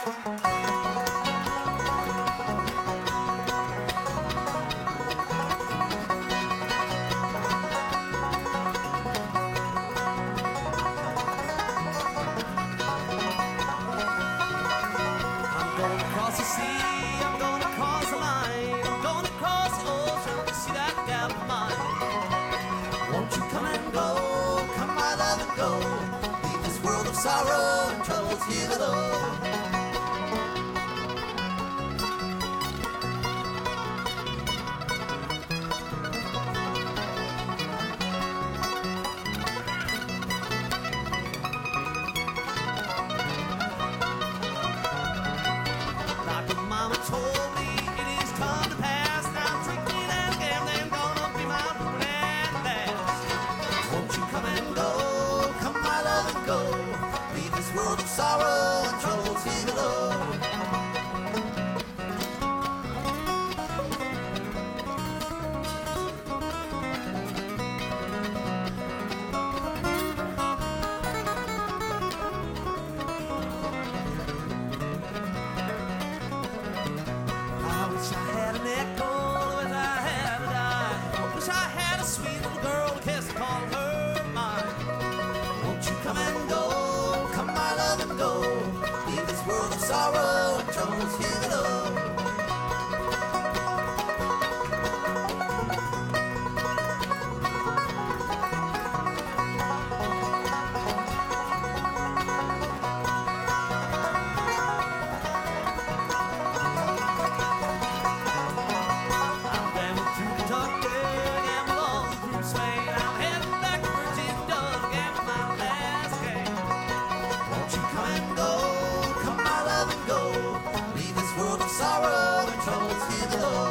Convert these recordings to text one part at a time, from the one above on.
Sorrow and troubles here below. Like what Mama told me, it is time to pass. Now drinking and gambling gonna be my ruin at last. Won't you come and go, come my love and go. Leave this world of sorrow and troubles here below. I wish I had an echo, wish I had a dime. Wish I had a sweet little girl to kiss and call her mine. Won't you come and go, come my love and go. Leave this world of sorrow and troubles here below. Sorrow and troubles here below.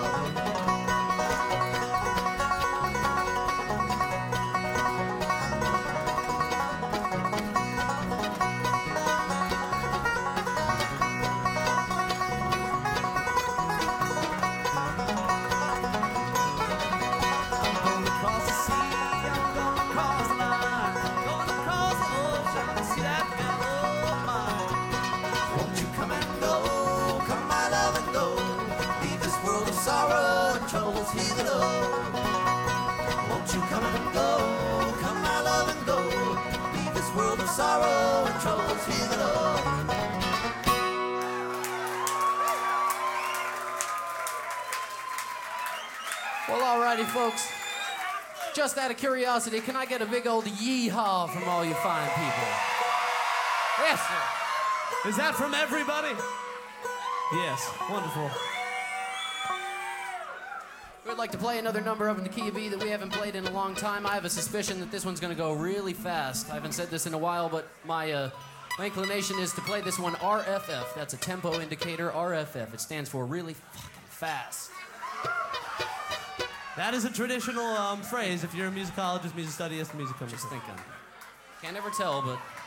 I'm gonna cross the sea, I'm gonna cross the line, I'm gonna cross the ocean to see that fellow of mine. Won't you come and go, come my love and go. Leave this world of sorrow and troubles here below. Won't you come and go, come my love and go. Leave this world of sorrow and troubles here below. Well, alrighty, folks. Just out of curiosity, can I get a big old yee-haw from all you fine people? Yes, sir. Is that from everybody? Yes, wonderful. We'd like to play another number up in the key of E that we haven't played in a long time. I have a suspicion that this one's going to go really fast. I haven't said this in a while, but my inclination is to play this one RFF. That's a tempo indicator, RFF. It stands for really fucking fast. That is a traditional phrase if you're a musicologist, music studiist, music Just thinking. Can't ever tell, but